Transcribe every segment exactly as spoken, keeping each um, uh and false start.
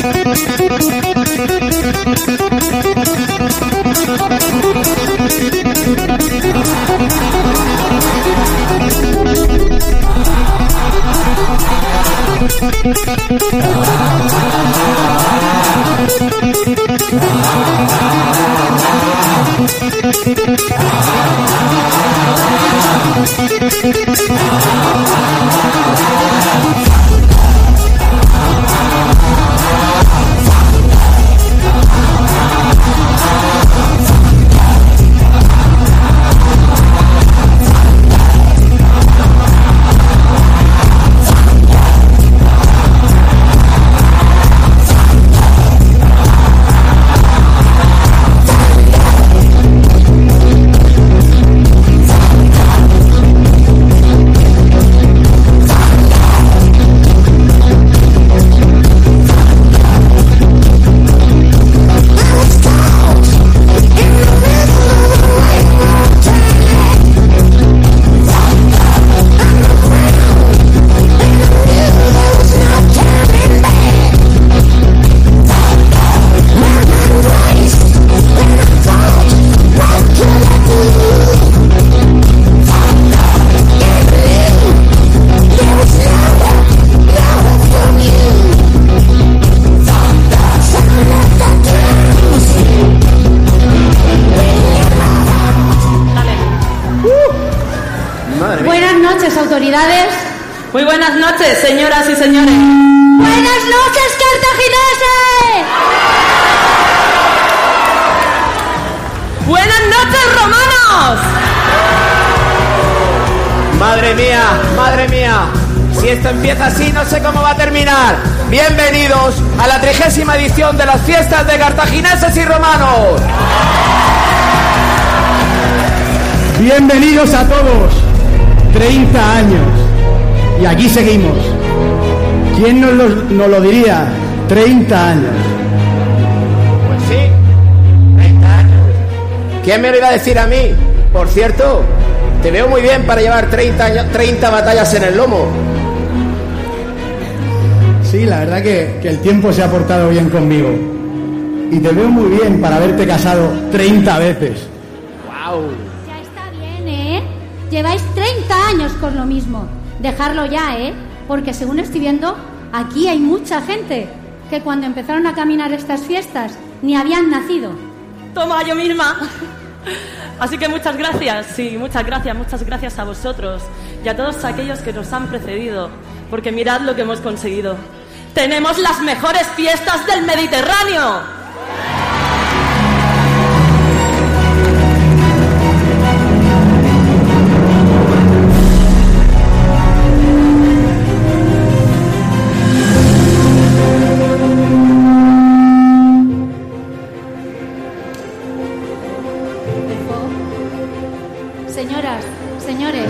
autoridades. Muy buenas noches, señoras y señores. ¡Buenas noches, cartagineses! ¡Buenas noches, romanos! Madre mía, madre mía, si esto empieza así no sé cómo va a terminar. Bienvenidos a la trigésima edición de las fiestas de cartagineses y romanos. Bienvenidos a todos. treinta años. Y aquí seguimos. ¿Quién nos lo, nos lo diría? treinta años. Pues sí, treinta años. ¿Quién me lo iba a decir a mí? Por cierto, te veo muy bien para llevar treinta, años, treinta batallas en el lomo. Sí, la verdad que, que el tiempo se ha portado bien conmigo. Y te veo muy bien para haberte casado treinta veces. ¡Guau! Ya está bien, ¿eh? Lleváis treinta años con lo mismo. Dejarlo ya, ¿eh? Porque según estoy viendo, aquí hay mucha gente que cuando empezaron a caminar estas fiestas ni habían nacido. Toma, yo misma. Así que muchas gracias, sí, muchas gracias, muchas gracias a vosotros y a todos aquellos que nos han precedido, porque mirad lo que hemos conseguido. ¡Tenemos las mejores fiestas del Mediterráneo! Señoras, señores,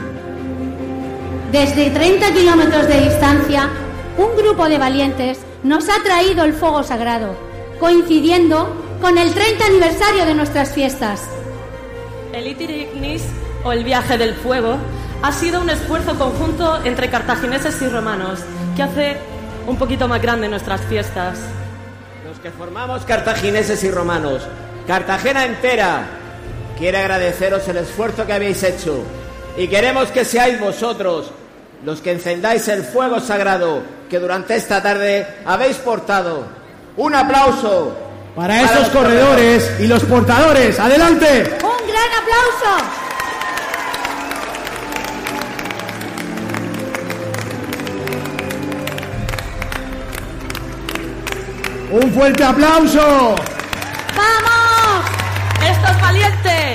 desde treinta kilómetros de distancia, un grupo de valientes nos ha traído el fuego sagrado, coincidiendo con el treinta aniversario de nuestras fiestas. El Iter Ignis, o el viaje del fuego, ha sido un esfuerzo conjunto entre cartagineses y romanos, que hace un poquito más grande nuestras fiestas. Los que formamos cartagineses y romanos, Cartagena entera, quiere agradeceros el esfuerzo que habéis hecho y queremos que seáis vosotros los que encendáis el fuego sagrado que durante esta tarde habéis portado. ¡Un aplauso! Para, para esos corredores, corredores y los portadores. ¡Adelante! ¡Un gran aplauso! ¡Un fuerte aplauso! ¡Vamos! ¡Estos valientes!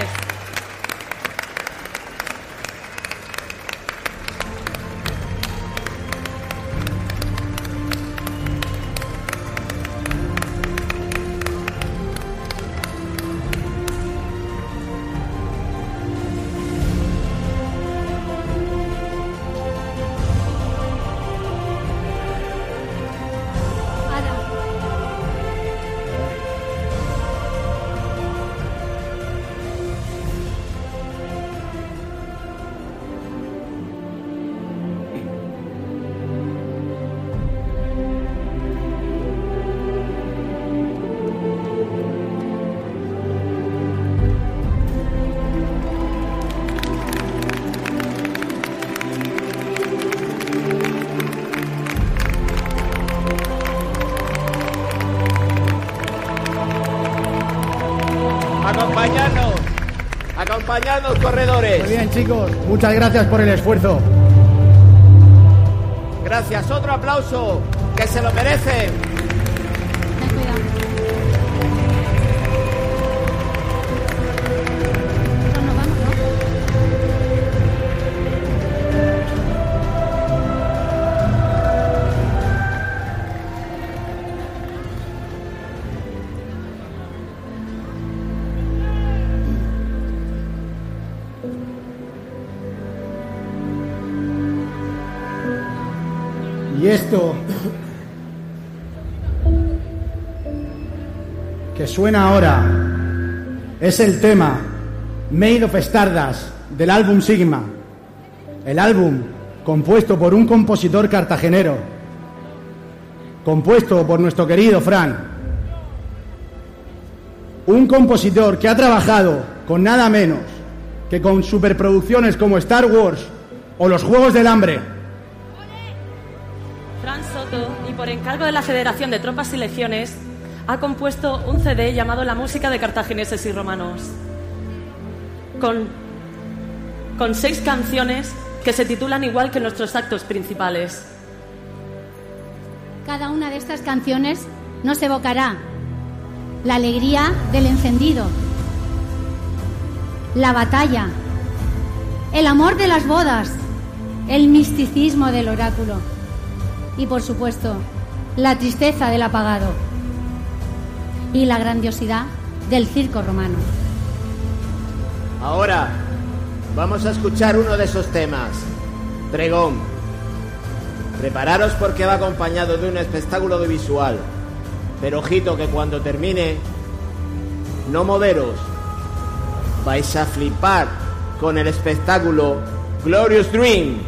Acompañadnos, corredores. Muy bien, chicos. Muchas gracias por el esfuerzo. Gracias. Otro aplauso, que se lo merecen. Ten cuidado. Nosotros nos vamos, ¿no? Y esto que suena ahora es el tema Made of Stardust del álbum Sigma. El álbum compuesto por un compositor cartagenero, compuesto por nuestro querido Fran. Un compositor que ha trabajado con nada menos que con superproducciones como Star Wars o los Juegos del Hambre. Fran Soto, y por encargo de la Federación de Tropas y Legiones, ha compuesto un C D llamado La música de cartagineses y romanos, con, con seis canciones que se titulan igual que nuestros actos principales. Cada una de estas canciones nos evocará la alegría del encendido, la batalla, el amor de las bodas, el misticismo del oráculo y, por supuesto, la tristeza del apagado y la grandiosidad del circo romano. Ahora vamos a escuchar uno de esos temas, Pregón. Prepararos porque va acompañado de un espectáculo audiovisual, pero ojito que cuando termine, no moveros, vais a flipar con el espectáculo Glorious Dream.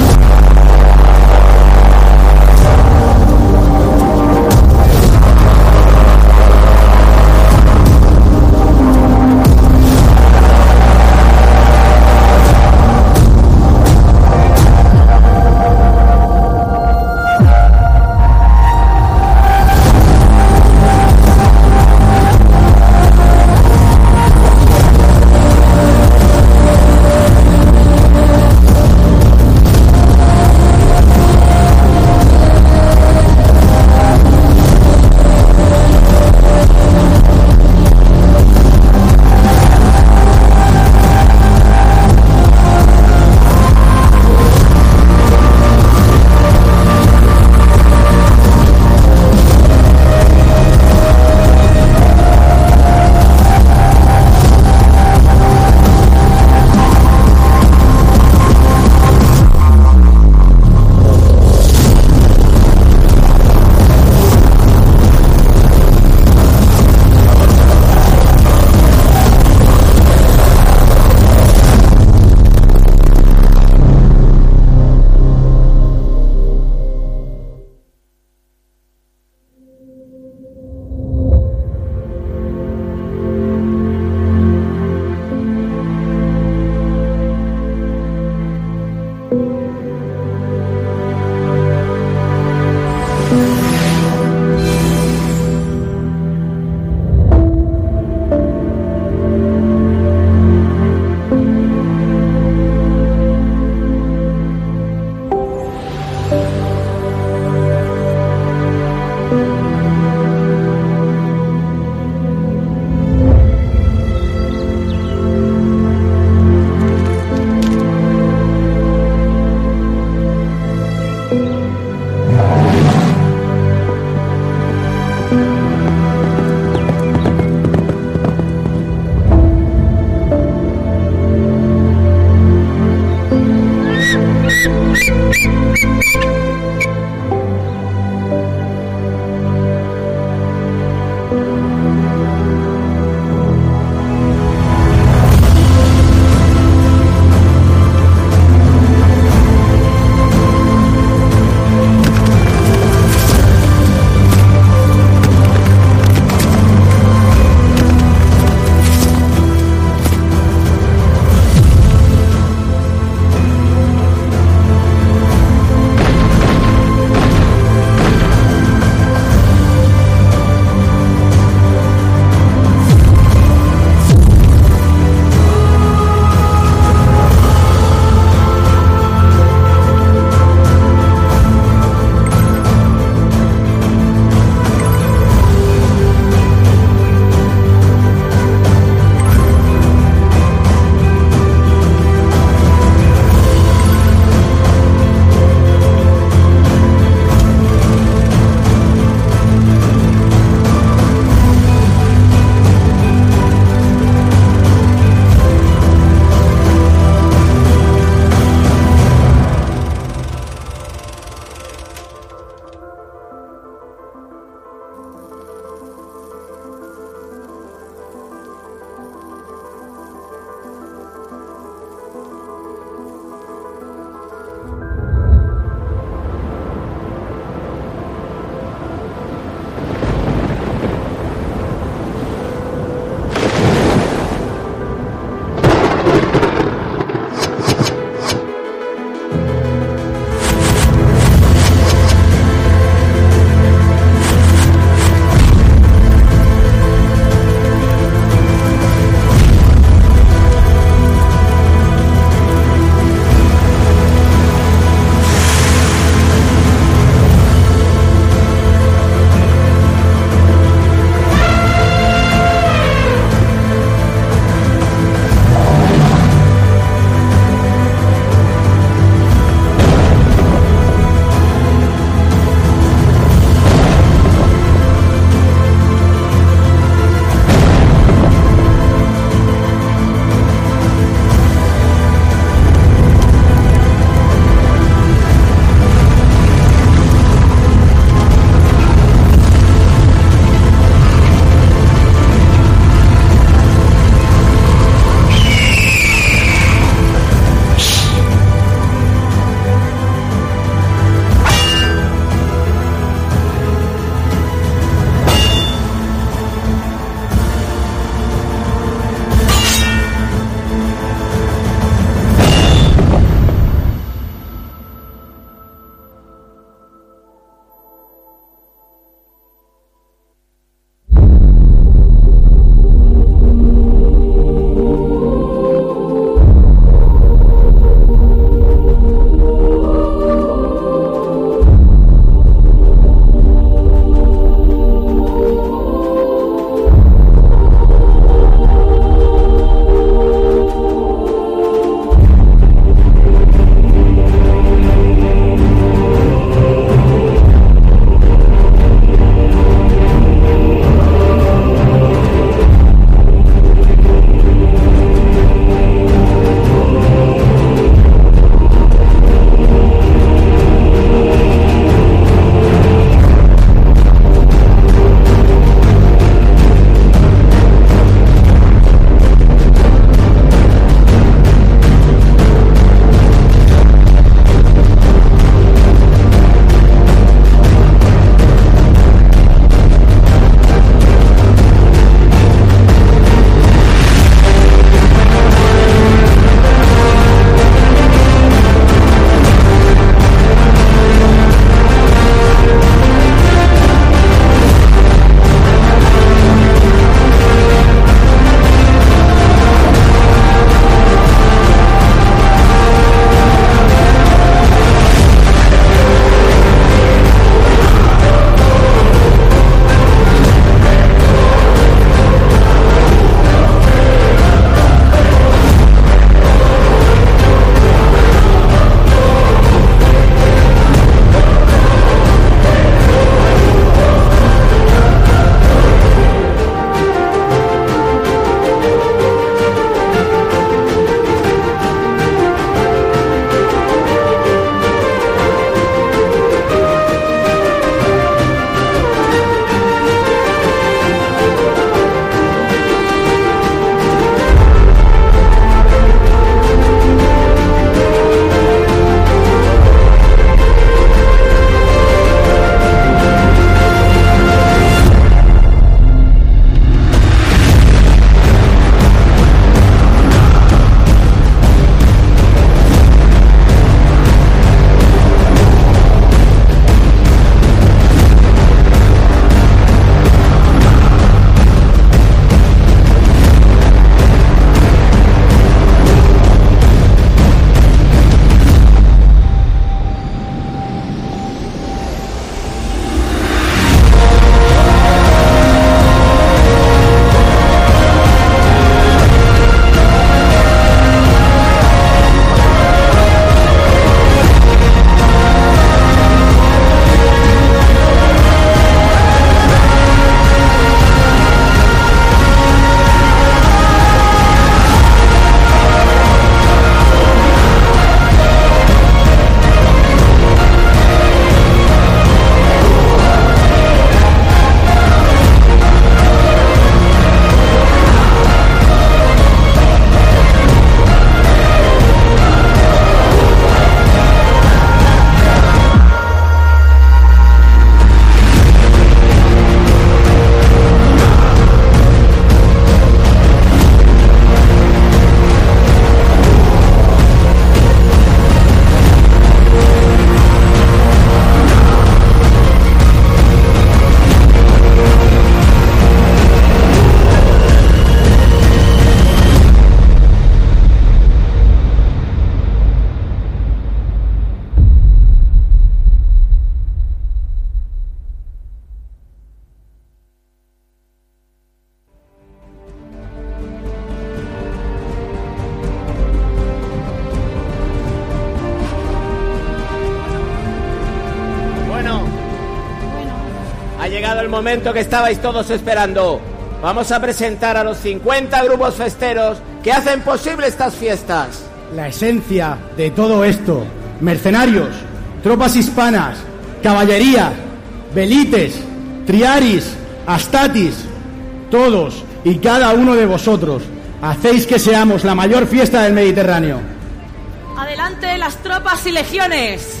Ha llegado el momento que estabais todos esperando. Vamos a presentar a los cincuenta grupos festeros que hacen posible estas fiestas. La esencia de todo esto: mercenarios, tropas hispanas, caballería, velites, triaris, astatis. Todos y cada uno de vosotros hacéis que seamos la mayor fiesta del Mediterráneo. ¡Adelante las tropas y legiones!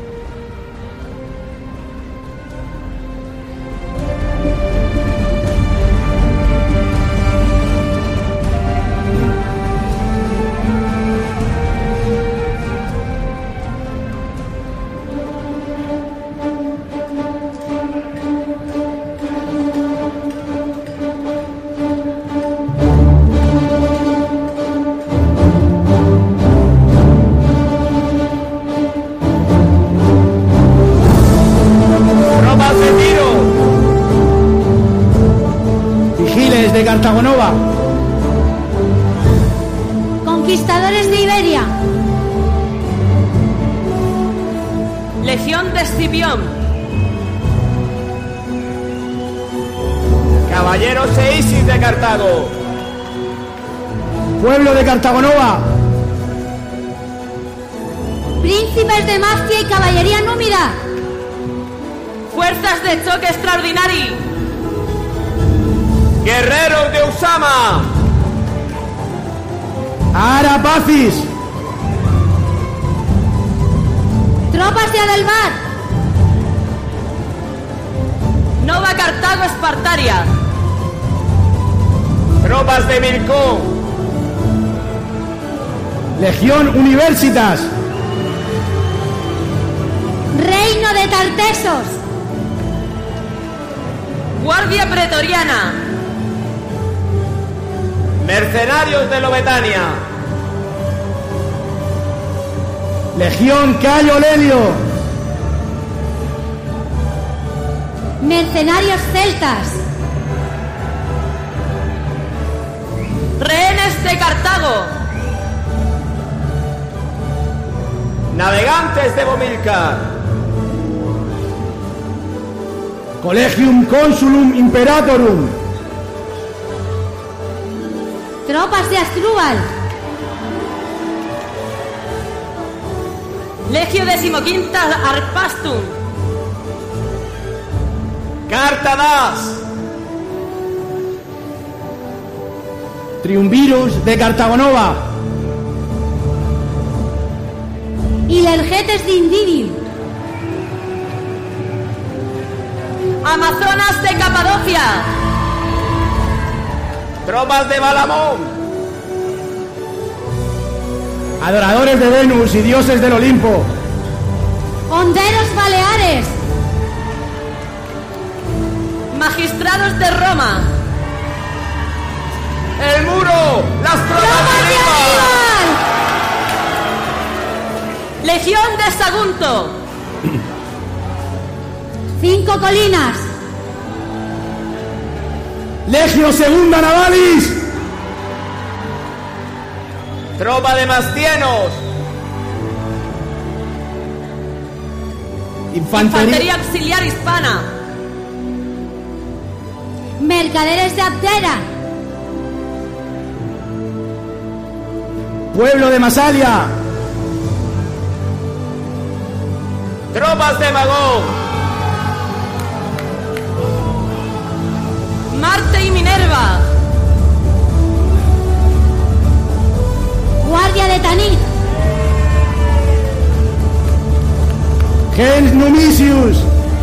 De Cartagonova, conquistadores de Iberia, Legión de Escipión, caballeros e Isis de Cartago, pueblo de Cartagonova, príncipes de Mastia y caballería númida, fuerzas de choque extraordinario, guerreros de Usama, Arapacis, tropas de Adelbar, Nova Cartago Espartaria, tropas de Milcón, Legión Universitas, reino de Tartesos, Guardia Pretoriana, mercenarios de Lobetania, Legión Cayo Lelio, mercenarios celtas, rehenes de Cartago, navegantes de Bomilcar, Collegium Consulum Imperatorum, tropas de Asdrúbal, Legio decimoquinta Arpastum, Cartadas, Triunvirus de Cartagonova, y Lergetes de Indíbil, Amazonas de Capadocia, tropas de Balamón, adoradores de Venus y dioses del Olimpo, honderos baleares, magistrados de Roma, el muro, las tropas tropas de de Aníbal, Aníbal, Legión de Sagunto, cinco colinas, Legio Segunda Navalis, tropa de Mastienos, Infantería, Infantería Auxiliar Hispana, mercaderes de Abdera, pueblo de Masalia, tropas de Magón, Marte y Minerva, guardia de Tanit, Gens Numisius,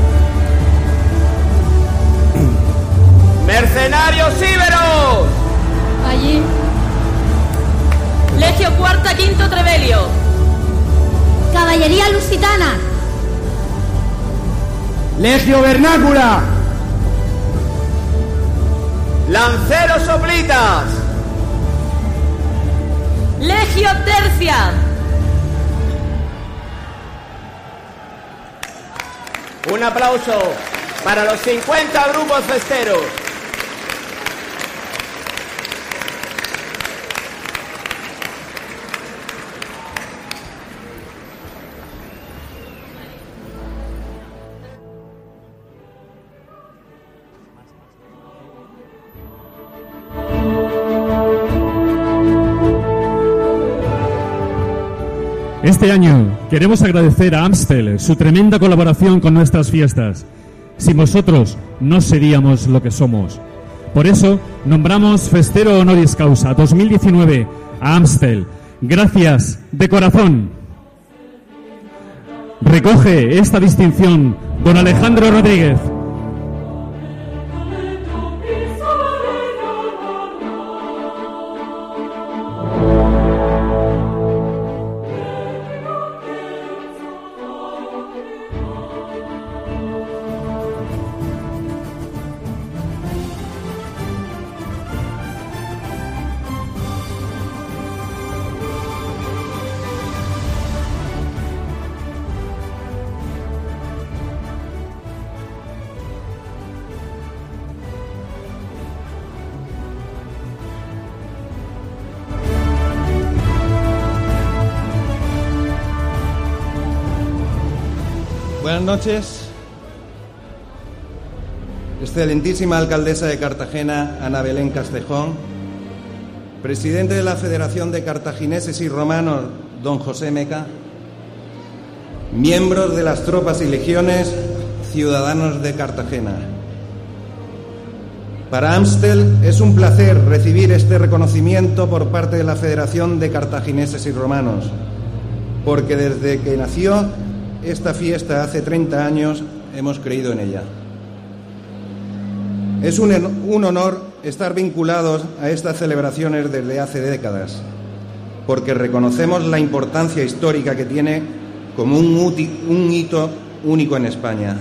mercenarios íberos, allí, Legio cuarta quinto Trevelio, caballería lusitana, Legio Vernácula, lanceros oblitas, Legio tercia, un aplauso para los cincuenta grupos festeros. Este año queremos agradecer a Amstel su tremenda colaboración con nuestras fiestas. Sin vosotros no seríamos lo que somos. Por eso nombramos Festero Honoris Causa dos mil diecinueve a Amstel. Gracias de corazón. Recoge esta distinción don Alejandro Rodríguez. Buenas noches. Excelentísima alcaldesa de Cartagena, Ana Belén Castejón, presidente de la Federación de Cartagineses y Romanos, don José Meca, miembros de las tropas y legiones, ciudadanos de Cartagena. Para Amstel es un placer recibir este reconocimiento por parte de la Federación de Cartagineses y Romanos, porque desde que nació esta fiesta hace treinta años hemos creído en ella. Es un, un honor estar vinculados a estas celebraciones desde hace décadas, porque reconocemos la importancia histórica que tiene como un, uti, un hito único en España.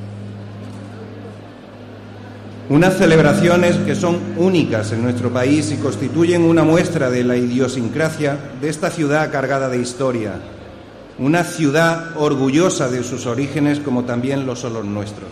Unas celebraciones que son únicas en nuestro país y constituyen una muestra de la idiosincrasia de esta ciudad cargada de historia. Una ciudad orgullosa de sus orígenes, como también lo son los nuestros.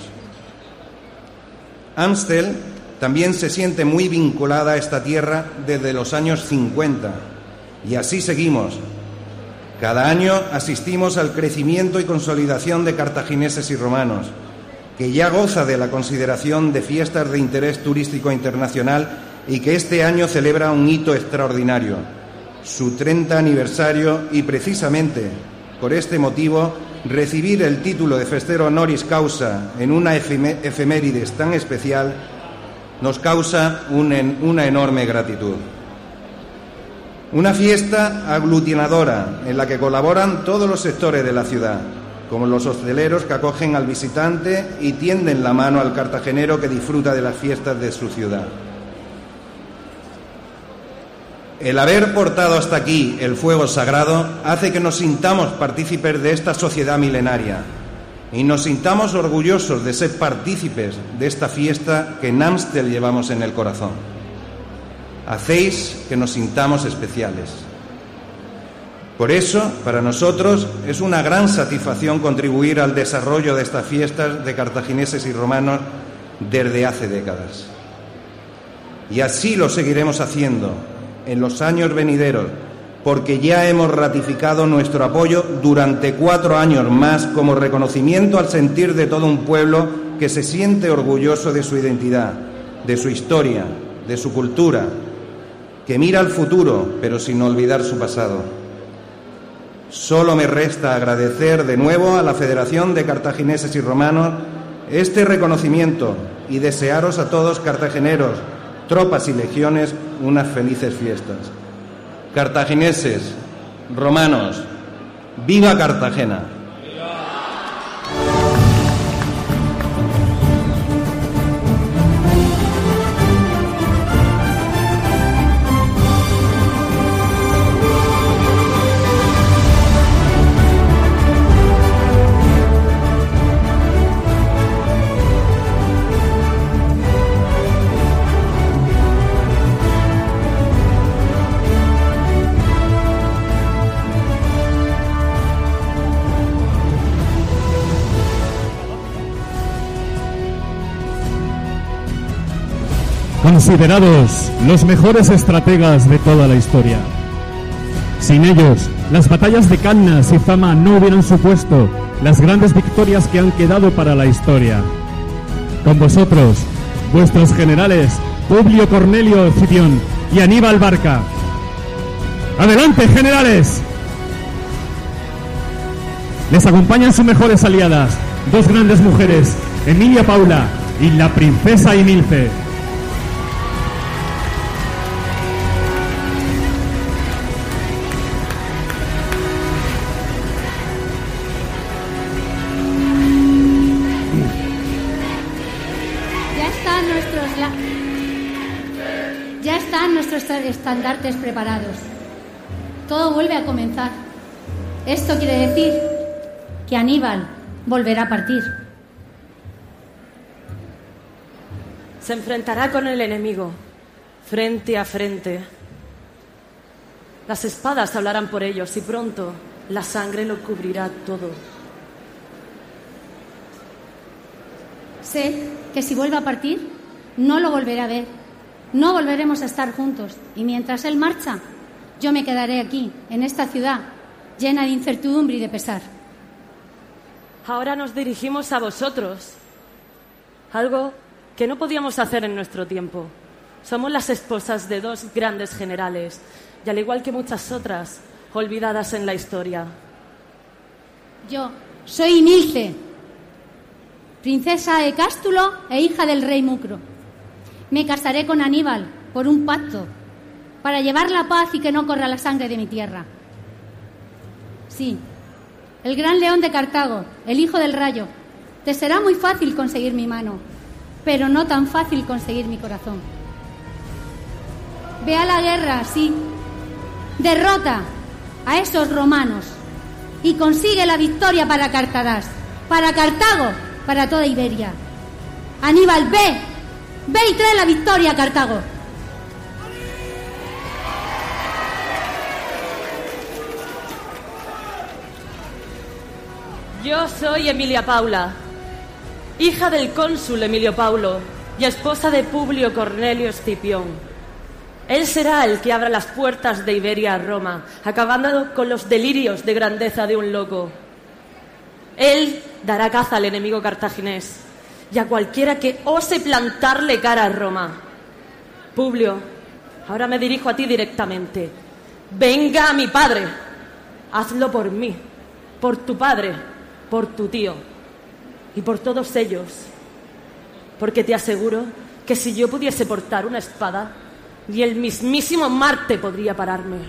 Amstel también se siente muy vinculada a esta tierra desde los años cincuenta, y así seguimos. Cada año asistimos al crecimiento y consolidación de cartagineses y romanos, que ya goza de la consideración de fiestas de interés turístico internacional y que este año celebra un hito extraordinario, su treinta aniversario, y precisamente por este motivo, recibir el título de Festero Honoris Causa en una efemérides tan especial nos causa un, una enorme gratitud. Una fiesta aglutinadora en la que colaboran todos los sectores de la ciudad, como los hosteleros que acogen al visitante y tienden la mano al cartagenero que disfruta de las fiestas de su ciudad. El haber portado hasta aquí el fuego sagrado hace que nos sintamos partícipes de esta sociedad milenaria y nos sintamos orgullosos de ser partícipes de esta fiesta que en Amstel llevamos en el corazón. Hacéis que nos sintamos especiales. Por eso, para nosotros es una gran satisfacción contribuir al desarrollo de estas fiestas de cartagineses y romanos desde hace décadas. Y así lo seguiremos haciendo en los años venideros, porque ya hemos ratificado nuestro apoyo durante cuatro años más como reconocimiento al sentir de todo un pueblo que se siente orgulloso de su identidad, de su historia, de su cultura, que mira al futuro, pero sin olvidar su pasado. Solo me resta agradecer de nuevo a la Federación de Cartagineses y Romanos este reconocimiento y desearos a todos cartageneros, tropas y legiones, unas felices fiestas. Cartagineses, romanos, ¡viva Cartagena! Considerados los mejores estrategas de toda la historia. Sin ellos, las batallas de Cannas y Zama no hubieran supuesto las grandes victorias que han quedado para la historia. Con vosotros, vuestros generales Publio Cornelio Escipión y Aníbal Barca. ¡Adelante, generales! Les acompañan sus mejores aliadas, dos grandes mujeres, Emilia Paula y la princesa Emilce. Ya están nuestros la... ya están nuestros estandartes preparados. Todo vuelve a comenzar. Esto quiere decir que Aníbal volverá a partir. Se enfrentará con el enemigo, frente a frente. Las espadas hablarán por ellos y pronto la sangre lo cubrirá todo. Sé que si vuelve a partir, no lo volveré a ver. No volveremos a estar juntos. Y mientras él marcha, yo me quedaré aquí, en esta ciudad, llena de incertidumbre y de pesar. Ahora nos dirigimos a vosotros. Algo que no podíamos hacer en nuestro tiempo. Somos las esposas de dos grandes generales, y al igual que muchas otras, olvidadas en la historia. Yo soy Emilce, princesa de Cástulo e hija del rey Mucro. Me casaré con Aníbal por un pacto, para llevar la paz y que no corra la sangre de mi tierra. Sí, el gran león de Cartago, el hijo del rayo. Te será muy fácil conseguir mi mano, pero no tan fácil conseguir mi corazón. Ve a la guerra, sí. Derrota a esos romanos y consigue la victoria para Cartadas, para Cartago, para toda Iberia. Aníbal, ve, ve y trae la victoria a Cartago. Yo soy Emilia Paula, hija del cónsul Emilio Paulo y esposa de Publio Cornelio Escipión. Él será el que abra las puertas de Iberia a Roma, acabando con los delirios de grandeza de un loco. Él dará caza al enemigo cartaginés y a cualquiera que ose plantarle cara a Roma. Publio, ahora me dirijo a ti directamente. Venga a mi padre, hazlo por mí, por tu padre, por tu tío y por todos ellos, porque te aseguro que si yo pudiese portar una espada, ni el mismísimo Marte podría pararme.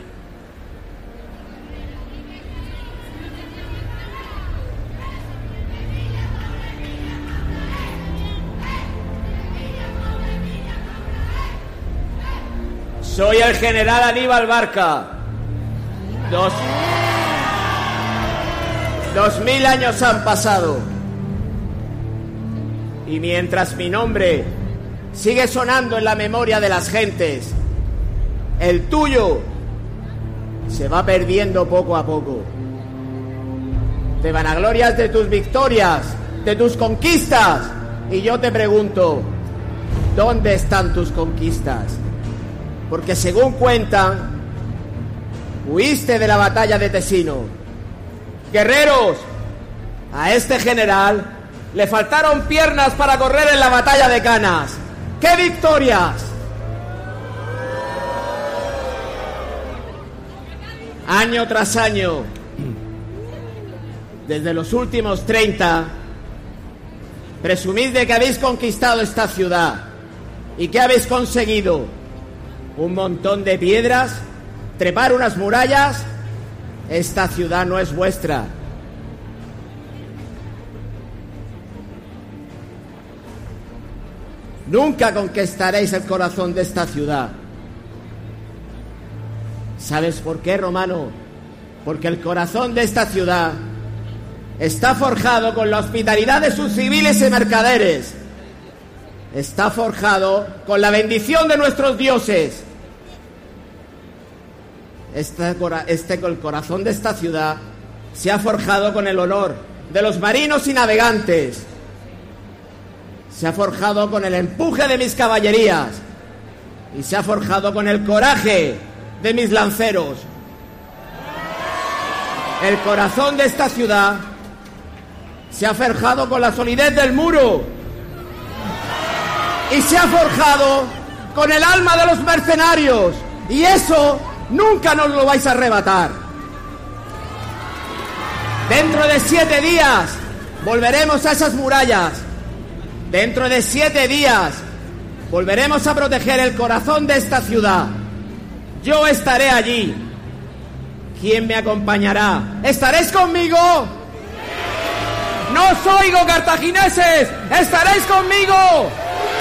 Soy el general Aníbal Barca. Dos... Dos mil años han pasado. Y mientras mi nombre sigue sonando en la memoria de las gentes, el tuyo se va perdiendo poco a poco. Te vanaglorias de tus victorias, de tus conquistas, y yo te pregunto, ¿dónde están tus conquistas? Porque según cuentan, huiste de la batalla de Tesino. Guerreros, a este general le faltaron piernas para correr en la batalla de Canas. ¡Qué victorias! Año tras año, desde los últimos treinta, presumís de que habéis conquistado esta ciudad. ¿Y qué habéis conseguido? ¿Un montón de piedras? ¿Trepar unas murallas? Esta ciudad no es vuestra. Nunca conquistaréis el corazón de esta ciudad. ¿Sabes por qué, Romano? Porque el corazón de esta ciudad está forjado con la hospitalidad de sus civiles y mercaderes. Está forjado con la bendición de nuestros dioses. Este, este, el corazón de esta ciudad se ha forjado con el honor de los marinos y navegantes. Se ha forjado con el empuje de mis caballerías y se ha forjado con el coraje de mis lanceros. El corazón de esta ciudad se ha forjado con la solidez del muro y se ha forjado con el alma de los mercenarios, y eso nunca nos lo vais a arrebatar. Dentro de siete días volveremos a esas murallas. Dentro de siete días volveremos a proteger el corazón de esta ciudad. Yo estaré allí. ¿Quién me acompañará? ¿Estaréis conmigo? ¡No os oigo, cartagineses! ¡Estaréis conmigo!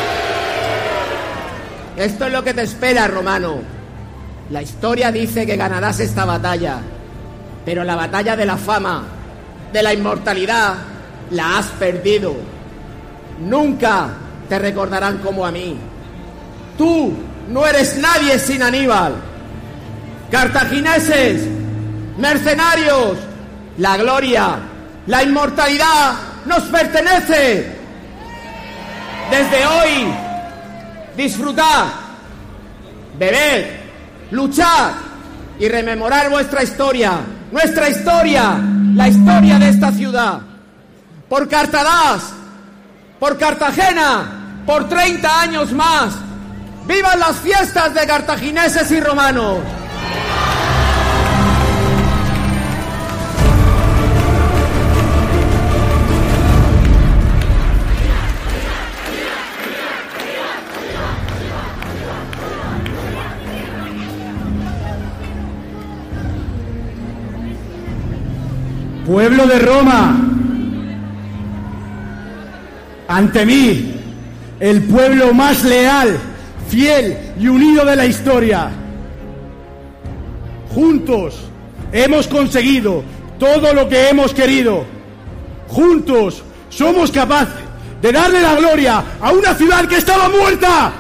Esto es lo que te espera, romano. La historia dice que ganarás esta batalla, pero la batalla de la fama, de la inmortalidad, la has perdido. Nunca te recordarán como a mí. Tú no eres nadie sin Aníbal. Cartagineses, mercenarios, la gloria, la inmortalidad nos pertenece. Desde hoy, disfrutad, bebed, luchad y rememorar vuestra historia, nuestra historia, la historia de esta ciudad. Por Cartadas, por Cartagena, por treinta años más. ¡Vivan las fiestas de cartagineses y romanos! Pueblo de Roma, ante mí, el pueblo más leal, fiel y unido de la historia. Juntos hemos conseguido todo lo que hemos querido. Juntos somos capaces de darle la gloria a una ciudad que estaba muerta.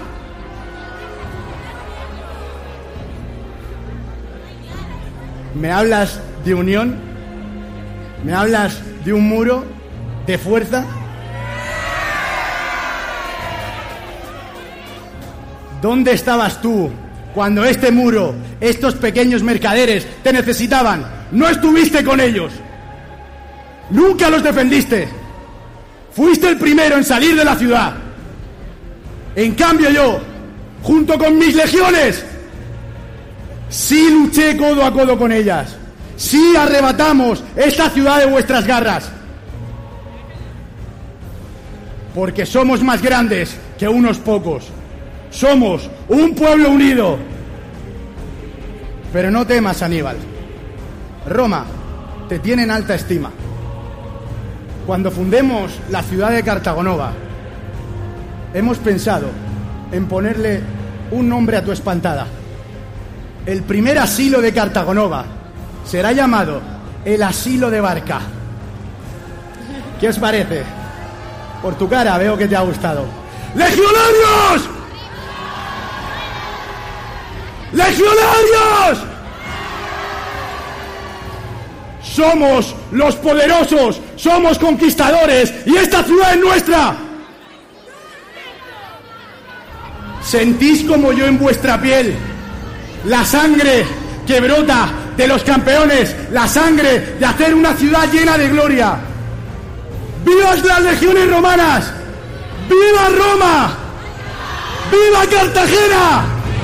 ¿Me hablas de unión? ¿Me hablas de un muro? ¿De fuerza? ¿Dónde estabas tú cuando este muro, estos pequeños mercaderes te necesitaban? No estuviste con ellos. Nunca los defendiste. Fuiste el primero en salir de la ciudad. En cambio yo, junto con mis legiones, sí luché codo a codo con ellas. Sí arrebatamos esta ciudad de vuestras garras. Porque somos más grandes que unos pocos. Somos un pueblo unido. Pero no temas, Aníbal. Roma te tiene en alta estima. Cuando fundemos la ciudad de Cartagonova, hemos pensado en ponerle un nombre a tu espantada. El primer asilo de Cartagonova será llamado el Asilo de Barca. ¿Qué os parece? Por tu cara veo que te ha gustado. ¡Legionarios! ¡Legionarios! Somos los poderosos, somos conquistadores y esta ciudad es nuestra. ¿Sentís como yo en vuestra piel la sangre que brota de los campeones, la sangre de hacer una ciudad llena de gloria? ¡Vivas las legiones romanas! ¡Viva Roma! ¡Viva Cartagena!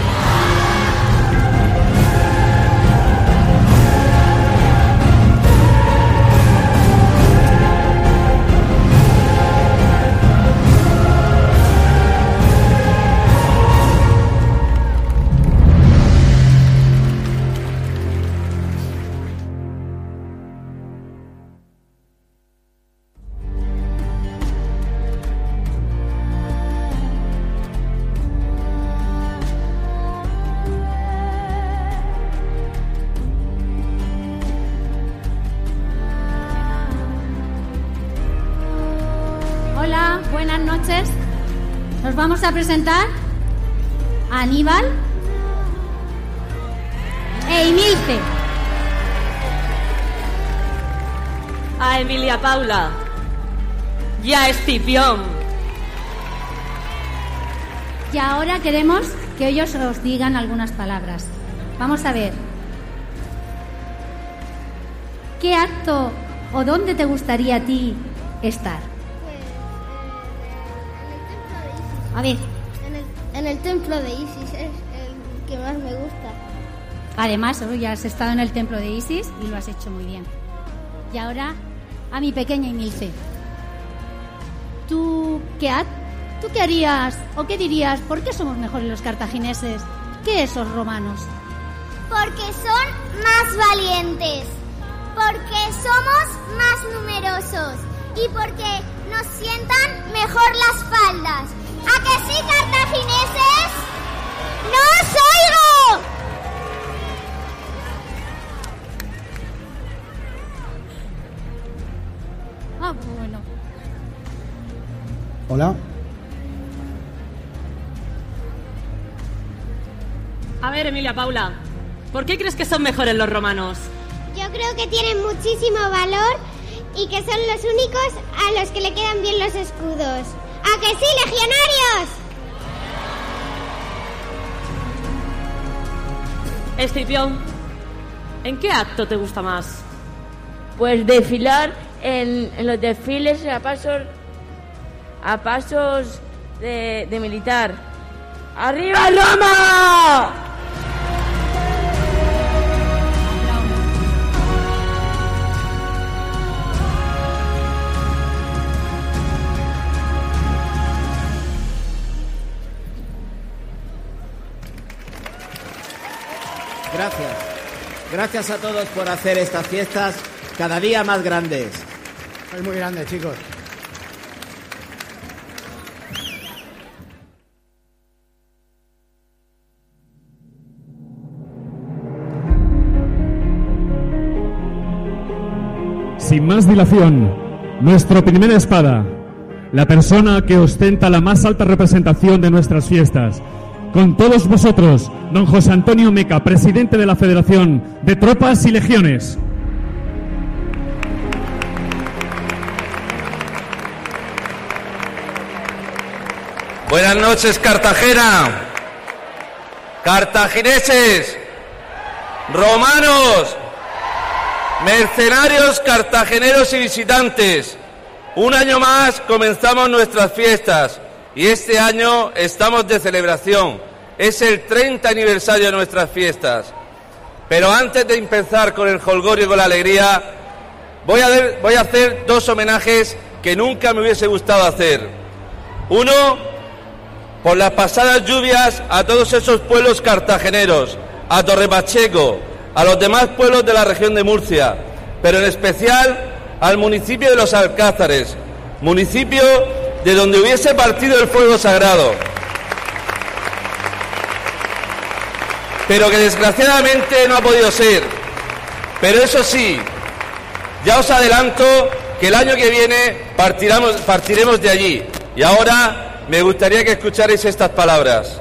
Nos vamos a presentar a Aníbal e Emilce. A Emilia Paula y a Escipión. Y ahora queremos que ellos os digan algunas palabras. Vamos a ver. ¿Qué acto o dónde te gustaría a ti estar? A ver. En el, en el templo de Isis, es el que más me gusta. Además, hoy ya has estado en el templo de Isis y lo has hecho muy bien. Y ahora a mi pequeña Emilce. ¿Tú qué, ha- ¿Tú qué harías o qué dirías? ¿Por qué somos mejores los cartagineses que esos romanos? Porque son más valientes, porque somos más numerosos y porque nos sientan mejor las faldas. ¿A que sí, cartagineses? ¡No os oigo! Ah, bueno. Hola. A ver, Emilia Paula, ¿por qué crees que son mejores los romanos? Yo creo que tienen muchísimo valor y que son los únicos a los que le quedan bien los escudos. ¿A que sí, legionarios? Escipión, ¿en qué acto te gusta más? Pues desfilar en, en los desfiles a pasos a pasos de, de militar. ¡Arriba Roma! Gracias. Gracias a todos por hacer estas fiestas cada día más grandes. Es muy grande, chicos. Sin más dilación, nuestro primera espada, la persona que ostenta la más alta representación de nuestras fiestas. Con todos vosotros, don José Antonio Meca, presidente de la Federación de Tropas y Legiones. Buenas noches, Cartagena. Cartagineses, romanos, mercenarios, cartageneros y visitantes. Un año más comenzamos nuestras fiestas y este año estamos de celebración. Es el treinta aniversario de nuestras fiestas. Pero antes de empezar con el jolgorio y con la alegría, voy a, ver, voy a hacer dos homenajes que nunca me hubiese gustado hacer. Uno, por las pasadas lluvias, a todos esos pueblos cartageneros, a Torrepacheco, a los demás pueblos de la región de Murcia, pero en especial al municipio de Los Alcázares, municipio de donde hubiese partido el fuego sagrado, pero que desgraciadamente no ha podido ser. Pero eso sí, ya os adelanto que el año que viene partiremos, partiremos de allí. Y ahora me gustaría que escucharais estas palabras.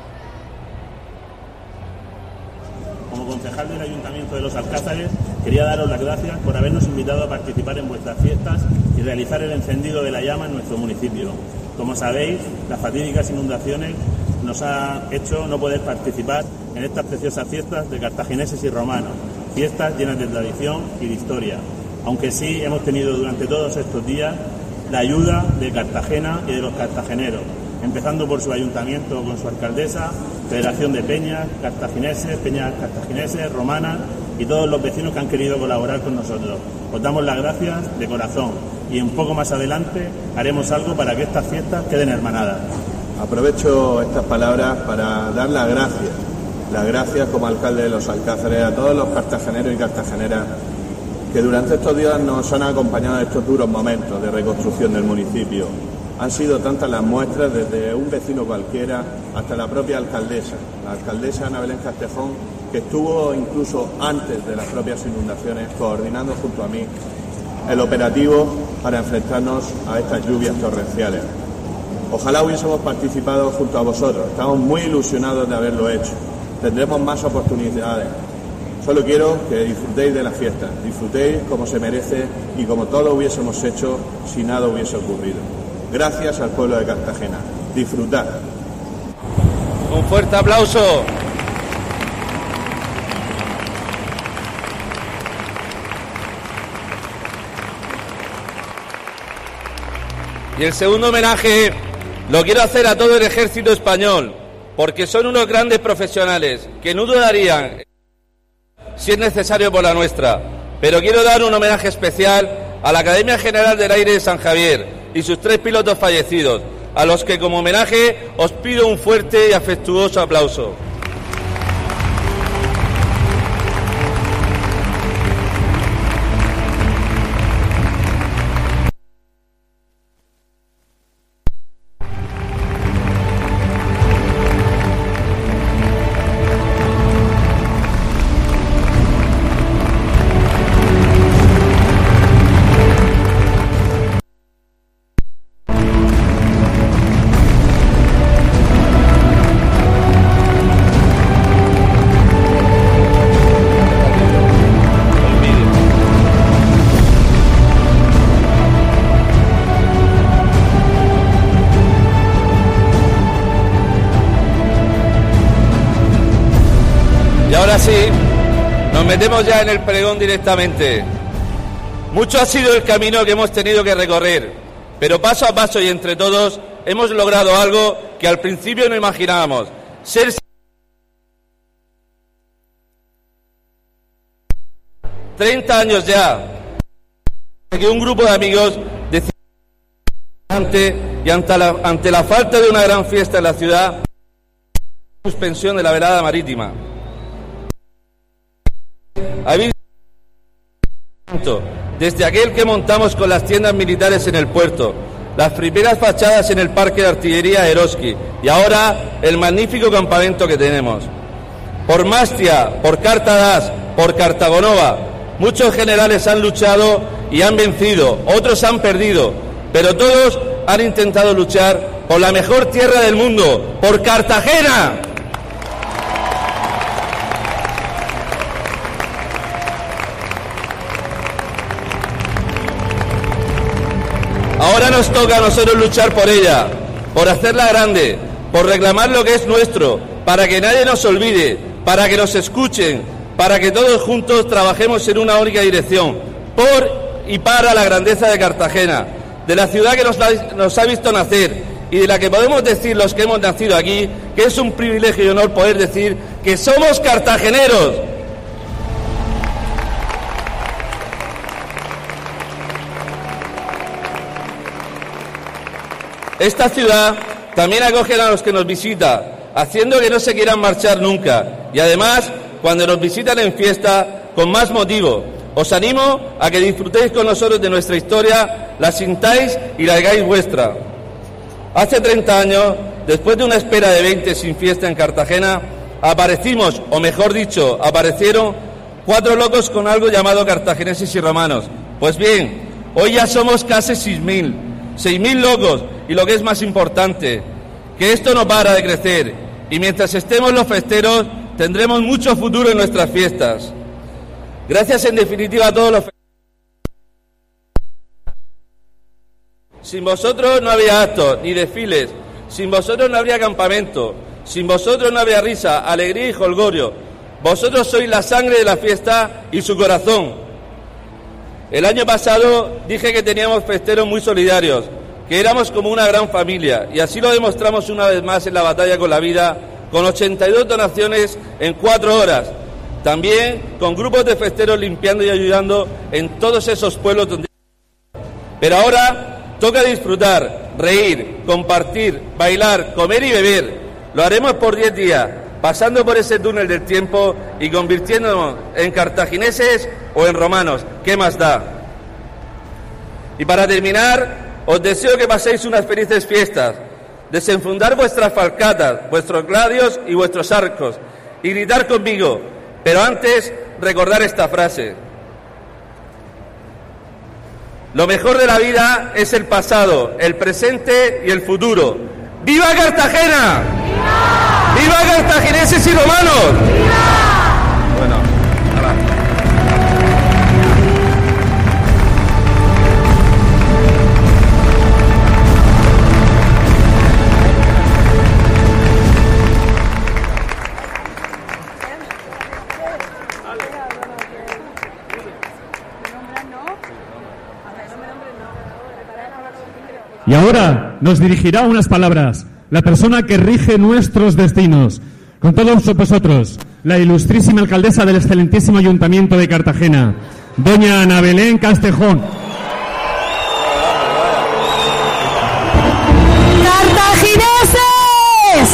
Como concejal del Ayuntamiento de Los Alcázares, quería daros las gracias por habernos invitado a participar en vuestras fiestas y realizar el encendido de la llama en nuestro municipio. Como sabéis, las fatídicas inundaciones nos ha hecho no poder participar en estas preciosas fiestas de cartagineses y romanos, fiestas llenas de tradición y de historia, aunque sí hemos tenido durante todos estos días la ayuda de Cartagena y de los cartageneros, empezando por su ayuntamiento con su alcaldesa, Federación de Peñas, cartagineses, peñas cartagineses, romanas y todos los vecinos que han querido colaborar con nosotros. Os damos las gracias de corazón y un poco más adelante haremos algo para que estas fiestas queden hermanadas. Aprovecho estas palabras para dar las gracias, las gracias como alcalde de Los Alcázares a todos los cartageneros y cartageneras que durante estos días nos han acompañado en estos duros momentos de reconstrucción del municipio. Han sido tantas las muestras, desde un vecino cualquiera hasta la propia alcaldesa, la alcaldesa Ana Belén Castejón, que estuvo incluso antes de las propias inundaciones coordinando junto a mí el operativo para enfrentarnos a estas lluvias torrenciales. Ojalá hubiésemos participado junto a vosotros, estamos muy ilusionados de haberlo hecho. Tendremos más oportunidades. Solo quiero que disfrutéis de la fiesta, disfrutéis como se merece y como todo hubiésemos hecho si nada hubiese ocurrido. Gracias al pueblo de Cartagena. Disfrutad. Un fuerte aplauso. Y el segundo homenaje lo quiero hacer a todo el ejército español, porque son unos grandes profesionales que no dudarían, si es necesario, por la nuestra. Pero quiero dar un homenaje especial a la Academia General del Aire de San Javier y sus tres pilotos fallecidos, a los que como homenaje os pido un fuerte y afectuoso aplauso. Sí, nos metemos ya en el pregón directamente. Mucho ha sido el camino que hemos tenido que recorrer, pero paso a paso y entre todos hemos logrado algo que al principio no imaginábamos: ser treinta años ya que un grupo de amigos decidió y ante la, ante la falta de una gran fiesta en la ciudad, suspensión de la velada marítima. Desde aquel que montamos con las tiendas militares en el puerto, las primeras fachadas en el parque de artillería Eroski y ahora el magnífico campamento que tenemos. Por Mastia, por Cartadas, por Cartagonova, muchos generales han luchado y han vencido, otros han perdido, pero todos han intentado luchar por la mejor tierra del mundo, por Cartagena. Ahora nos toca a nosotros luchar por ella, por hacerla grande, por reclamar lo que es nuestro, para que nadie nos olvide, para que nos escuchen, para que todos juntos trabajemos en una única dirección, por y para la grandeza de Cartagena, de la ciudad que nos, nos ha visto nacer y de la que podemos decir los que hemos nacido aquí, que es un privilegio y honor poder decir que somos cartageneros. Esta ciudad también acoge a los que nos visitan, haciendo que no se quieran marchar nunca. Y además, cuando nos visitan en fiesta, con más motivo. Os animo a que disfrutéis con nosotros de nuestra historia, la sintáis y la hagáis vuestra. Hace treinta años, después de una espera de veinte sin fiesta en Cartagena, aparecimos, o mejor dicho, aparecieron cuatro locos con algo llamado cartagineses y romanos. Pues bien, hoy ya somos casi seis mil, seis mil locos. Y lo que es más importante, que esto no para de crecer, y mientras estemos los festeros, tendremos mucho futuro en nuestras fiestas. Gracias en definitiva a todos los festeros. Sin vosotros no había actos ni desfiles, sin vosotros no habría campamento, sin vosotros no habría risa, alegría y jolgorio. Vosotros sois la sangre de la fiesta y su corazón. El año pasado dije que teníamos festeros muy solidarios, que éramos como una gran familia, y así lo demostramos una vez más en la batalla con la vida, con ochenta y dos donaciones en cuatro horas, también con grupos de festeros limpiando y ayudando en todos esos pueblos donde... Pero ahora toca disfrutar, reír, compartir, bailar, comer y beber. Lo haremos por diez días, pasando por ese túnel del tiempo y convirtiéndonos en cartagineses o en romanos. ¿Qué más da? Y para terminar, os deseo que paséis unas felices fiestas, desenfundar vuestras falcatas, vuestros gladios y vuestros arcos, y gritar conmigo, pero antes recordar esta frase. Lo mejor de la vida es el pasado, el presente y el futuro. ¡Viva ¡Cartagena! ¡Viva! ¡Viva cartagineses y romanos! ¡Viva! Bueno, ahora. Y ahora nos dirigirá unas palabras la persona que rige nuestros destinos. Con todos vosotros, la ilustrísima alcaldesa del excelentísimo Ayuntamiento de Cartagena, doña Ana Belén Castejón. ¡Cartagineses!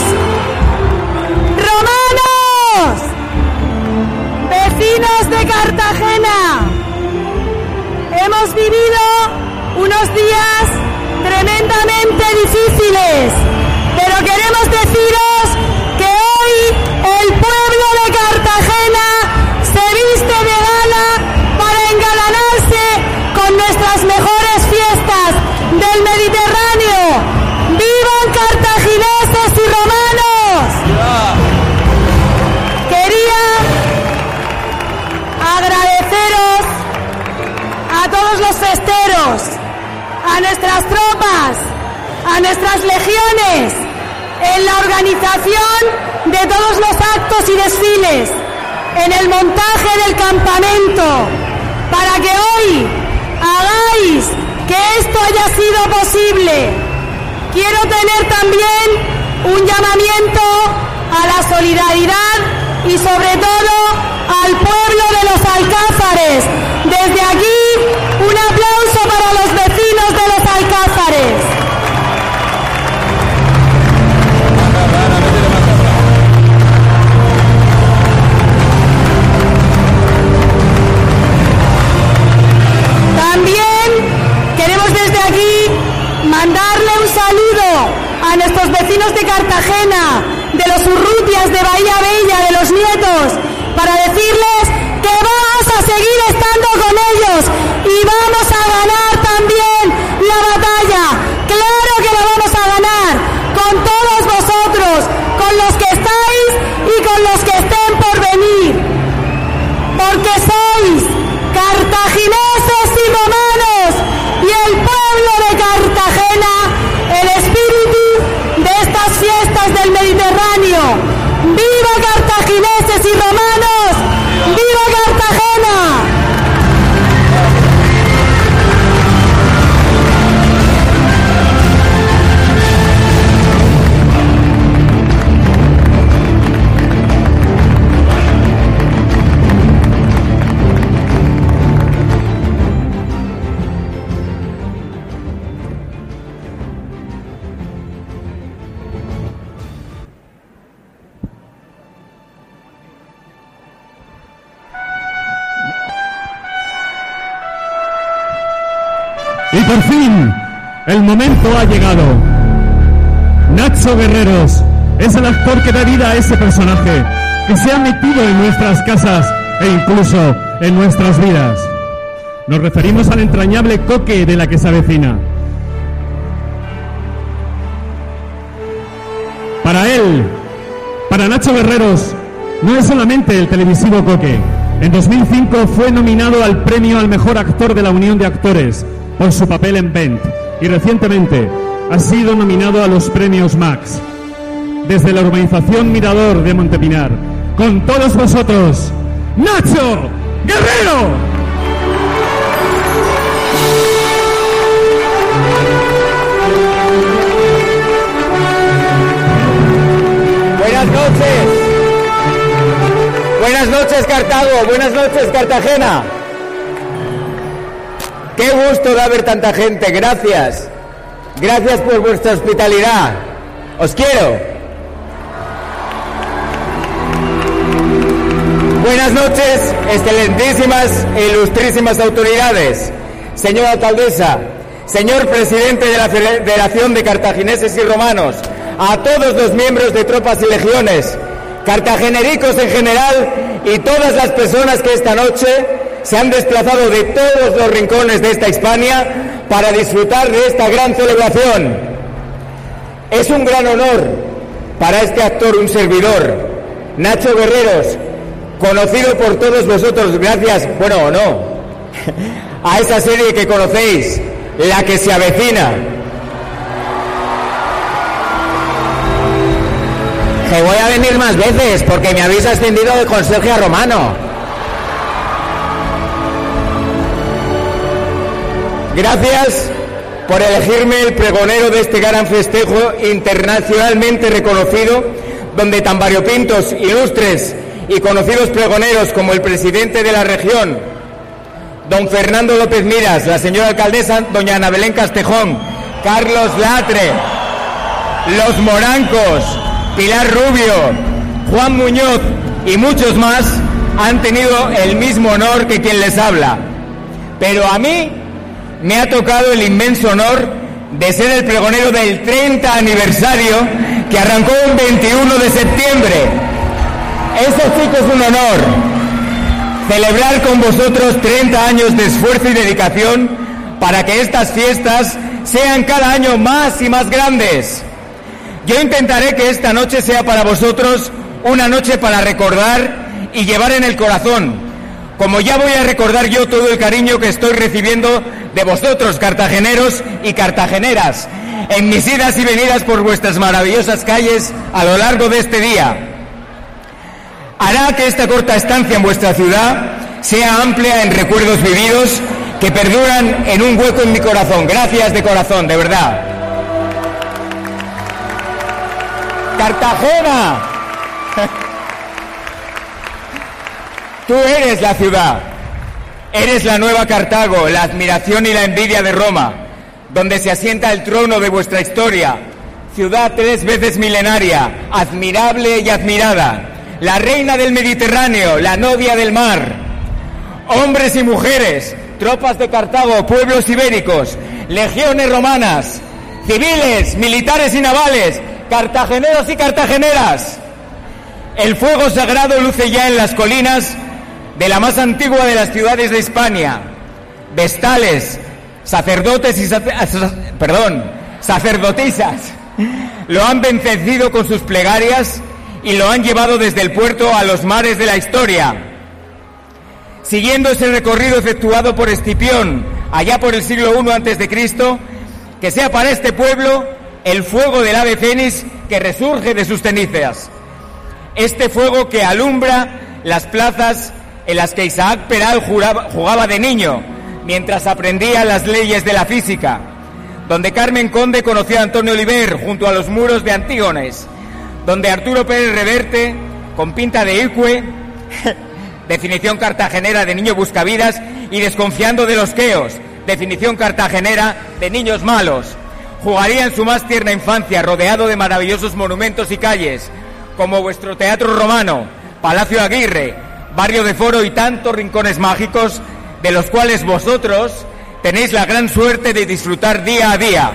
¡Romanos! ¡Vecinos de Cartagena! Hemos vivido unos días tremendamente difíciles, pero queremos deciros que hoy el pueblo de Cartagena se viste de gala para engalanarse con nuestras mejores fiestas del Mediterráneo. ¡Vivan cartagineses y romanos! Quería agradeceros a todos los festeros, a nuestras tropas, a nuestras legiones, en la organización de todos los actos y desfiles, en el montaje del campamento, para que hoy hagáis que esto haya sido posible. Quiero tener también un llamamiento a la solidaridad y sobre todo al pueblo de los Alcázares. Desde aquí, un aplauso para los vecinos de los Alcázares. También queremos desde aquí mandarle un saludo a nuestros vecinos de Cartagena, de los Urrutias, de Bahía Bella, de los Nietos, para decirles que vamos a seguir estando con ellos y vamos a ganar también la batalla. Claro que la vamos a ganar con todos vosotros, con los que estáis y con los que estén por venir, porque sois cartagineses y romanos y el pueblo de Cartagena, el espíritu de estas fiestas del Mediterráneo. ¡Viva cartagineses y romanos! ¡Viva Cartagena! Y por fin, el momento ha llegado. Nacho Guerreros es el actor que da vida a ese personaje, que se ha metido en nuestras casas e incluso en nuestras vidas. Nos referimos al entrañable Coque de la que se avecina. Para él, para Nacho Guerreros, no es solamente el televisivo Coque. En dos mil cinco fue nominado al premio al mejor actor de la Unión de Actores por su papel en Bent, y recientemente ha sido nominado a los premios Max. Desde la urbanización Mirador de Montepinar, con todos vosotros, Nacho Guerrero. Buenas noches. Buenas noches, Cartago. Buenas noches, Cartagena. Qué gusto de ver tanta gente. Gracias. Gracias por vuestra hospitalidad. Os quiero. Buenas noches, excelentísimas e ilustrísimas autoridades. Señora alcaldesa, señor presidente de la Federación de Cartagineses y Romanos, a todos los miembros de tropas y legiones, cartagenericos en general y todas las personas que esta noche se han desplazado de todos los rincones de esta Hispania para disfrutar de esta gran celebración. Es un gran honor para este actor, un servidor, Nacho Guerreros, conocido por todos vosotros gracias, bueno o no, a esa serie que conocéis, La que se avecina. Que voy a venir más veces porque me habéis ascendido de conserje a romano. Gracias por elegirme el pregonero de este gran festejo internacionalmente reconocido, donde tan variopintos, ilustres y conocidos pregoneros como el presidente de la región, don Fernando López Miras, la señora alcaldesa doña Ana Belén Castejón, Carlos Latre, los Morancos, Pilar Rubio, Juan Muñoz y muchos más han tenido el mismo honor que quien les habla. Pero a mí me ha tocado el inmenso honor de ser el pregonero del treinta aniversario que arrancó un veintiuno de septiembre. Eso sí que es un honor. Celebrar con vosotros treinta años de esfuerzo y dedicación para que estas fiestas sean cada año más y más grandes. Yo intentaré que esta noche sea para vosotros una noche para recordar y llevar en el corazón, como ya voy a recordar yo todo el cariño que estoy recibiendo de vosotros, cartageneros y cartageneras, en mis idas y venidas por vuestras maravillosas calles a lo largo de este día. Hará que esta corta estancia en vuestra ciudad sea amplia en recuerdos vividos que perduran en un hueco en mi corazón. Gracias de corazón, de verdad. Cartagena, tú eres la ciudad, eres la nueva Cartago, la admiración y la envidia de Roma, donde se asienta el trono de vuestra historia, ciudad tres veces milenaria, admirable y admirada, la reina del Mediterráneo, la novia del mar. Hombres y mujeres, tropas de Cartago, pueblos ibéricos, legiones romanas, civiles, militares y navales, cartageneros y cartageneras. El fuego sagrado luce ya en las colinas de la más antigua de las ciudades de Hispania. Vestales, sacerdotes y sac- perdón, sacerdotisas lo han bendecido con sus plegarias y lo han llevado desde el puerto a los mares de la historia. Siguiendo ese recorrido efectuado por Escipión allá por el siglo primero antes de Cristo, que sea para este pueblo el fuego del ave fénix que resurge de sus cenizas. Este fuego que alumbra las plazas en las que Isaac Peral jugaba, jugaba de niño, mientras aprendía las leyes de la física, donde Carmen Conde conoció a Antonio Oliver junto a los muros de Antígones, donde Arturo Pérez Reverte, con pinta de Icue, definición cartagenera de niño buscavidas, y desconfiando de los queos, definición cartagenera de niños malos, jugaría en su más tierna infancia rodeado de maravillosos monumentos y calles, como vuestro Teatro Romano, Palacio Aguirre, Barrio de Foro y tantos rincones mágicos de los cuales vosotros tenéis la gran suerte de disfrutar día a día.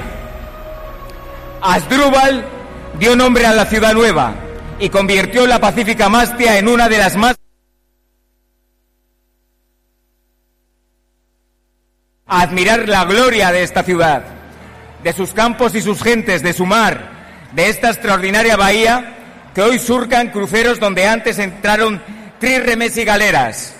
Asdrúbal dio nombre a la ciudad nueva y convirtió la pacífica Mastia en una de las más a admirar la gloria de esta ciudad, de sus campos y sus gentes, de su mar, de esta extraordinaria bahía que hoy surcan cruceros donde antes entraron trirremes y galeras.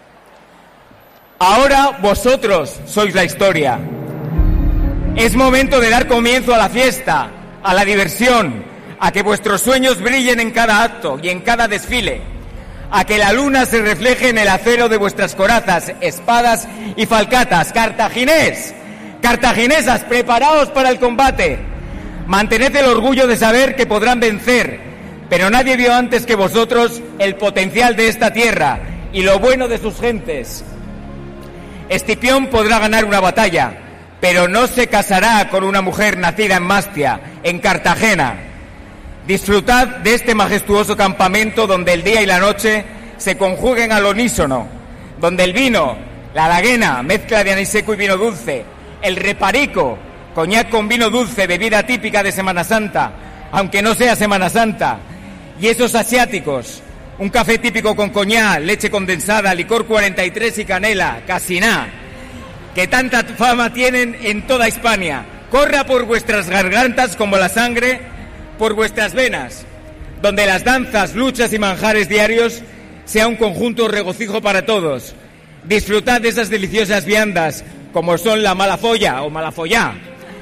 Ahora vosotros sois la historia. Es momento de dar comienzo a la fiesta, a la diversión, a que vuestros sueños brillen en cada acto y en cada desfile, a que la luna se refleje en el acero de vuestras corazas, espadas y falcatas. Cartaginés, cartaginesas, preparaos para el combate. Mantened el orgullo de saber que podrán vencer, pero nadie vio antes que vosotros el potencial de esta tierra y lo bueno de sus gentes. Escipión podrá ganar una batalla, pero no se casará con una mujer nacida en Mastia, en Cartagena. Disfrutad de este majestuoso campamento donde el día y la noche se conjuguen al unísono, donde el vino, la laguena, mezcla de anís seco y vino dulce, el reparico, coñac con vino dulce, bebida típica de Semana Santa, aunque no sea Semana Santa, y esos asiáticos, un café típico con coñac, leche condensada, licor cuarenta y tres y canela, casiná, que tanta fama tienen en toda Hispania, corra por vuestras gargantas como la sangre por vuestras venas, donde las danzas, luchas y manjares diarios sea un conjunto regocijo para todos. Disfrutad de esas deliciosas viandas, como son la malafolla o malafollá.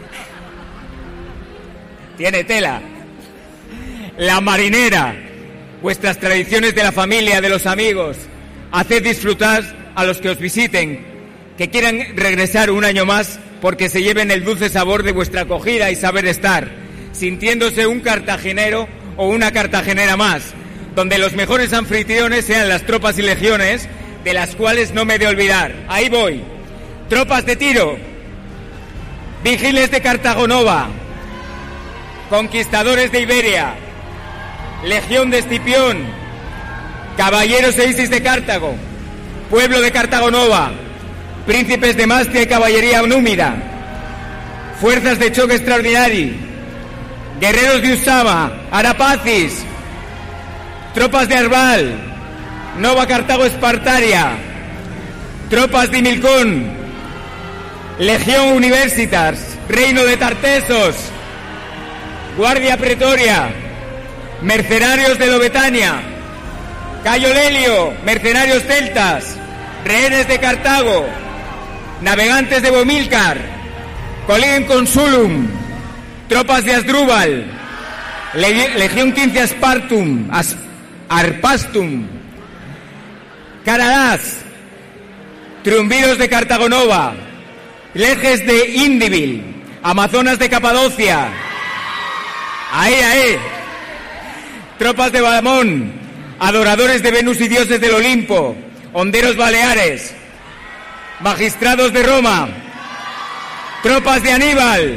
Tiene tela. La marinera, vuestras tradiciones de la familia, de los amigos. Haced disfrutar a los que os visiten, que quieran regresar un año más porque se lleven el dulce sabor de vuestra acogida y saber estar, sintiéndose un cartagenero o una cartagenera más, donde los mejores anfitriones sean las tropas y legiones, de las cuales no me he de olvidar. Ahí voy. Tropas de Tiro, Vigiles de Cartagonova, Conquistadores de Iberia, Legión de Escipión, Caballeros e Isis de Cartago, Pueblo de Cartagonova, Príncipes de Mastia y Caballería Númida, Fuerzas de Choque Extraordinari, Guerreros de Usama, Arapacis, Tropas de Arbal, Nova Cartago Espartaria, Tropas de Imilcón, Legión Universitas, Reino de Tartesos, Guardia Pretoria, Mercenarios de Lobetania, Cayo Lelio, Mercenarios Celtas, Rehenes de Cartago, Navegantes de Bomilcar, Colin Consulum, Tropas de Asdrúbal, Le Legión quince Aspartum, As Arpastum, Caradás, Triunviros de Cartagonova, Leges de Indivil, Amazonas de Capadocia, ahí, ahí, Tropas de Badamón, Adoradores de Venus y Dioses del Olimpo, Honderos Baleares, Magistrados de Roma, Tropas de Aníbal,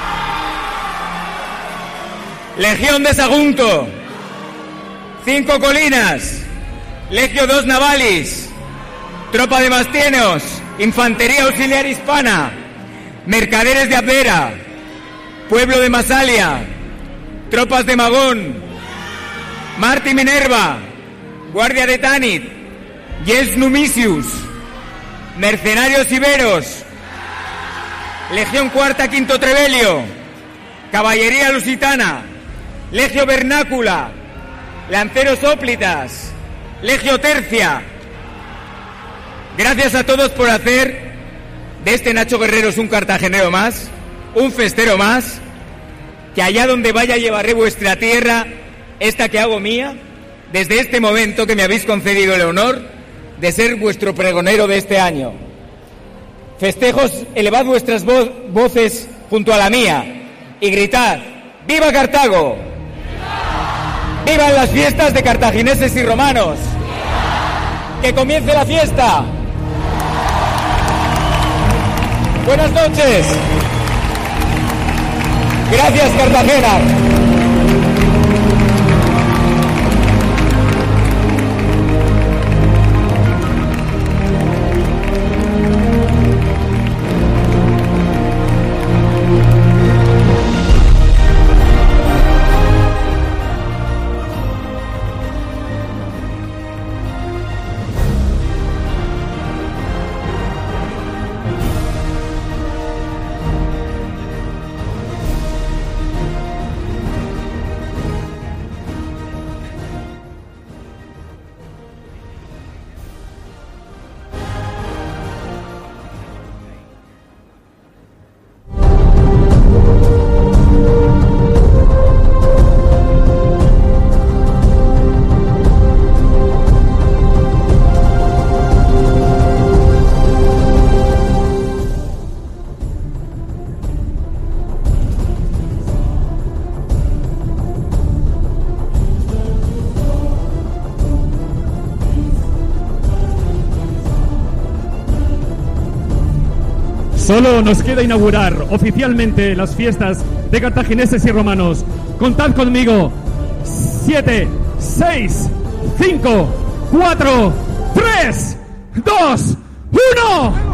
Legión de Sagunto, Cinco Colinas, Legio dos Navalis, Tropa de Mastienos, Infantería Auxiliar Hispana, Mercaderes de Abdera, Pueblo de Masalia, Tropas de Magón, Marte y Minerva, Guardia de Tanit, Gens Numisius, Mercenarios Iberos, Legión Cuarta Quinto Trevelio, Caballería Lusitana, Legio Vernácula, Lanceros Óplitas, Legio Tercia. Gracias a todos por hacer de este Nacho Guerreros un cartagenero más, un festero más, que allá donde vaya llevaré vuestra tierra, esta que hago mía, desde este momento que me habéis concedido el honor de ser vuestro pregonero de este año. Festejos, elevad vuestras vo voces junto a la mía y gritad: ¡Viva Cartago! ¡Viva! ¡Vivan las fiestas de cartagineses y romanos! ¡Viva! ¡Que comience la fiesta! Buenas noches. Gracias, Cartagena. Solo nos queda inaugurar oficialmente las fiestas de cartagineses y romanos. Contad conmigo. Siete, seis, cinco, cuatro, tres, dos, uno.